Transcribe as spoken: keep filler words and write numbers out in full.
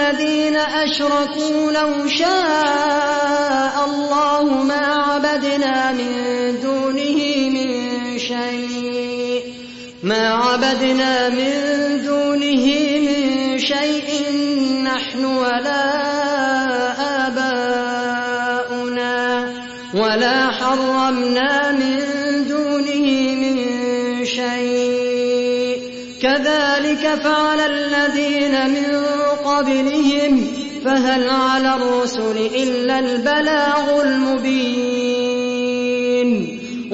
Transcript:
الذين أشركوا لو شاء الله ما عبدنا من دونه من شيء ما عبدنا من دونه من شيء نحن ولا آباؤنا ولا حرمنا من دونه من شيء كذلك فعل الذين من قبلهم فهل على الرسل إلا البلاغ المبين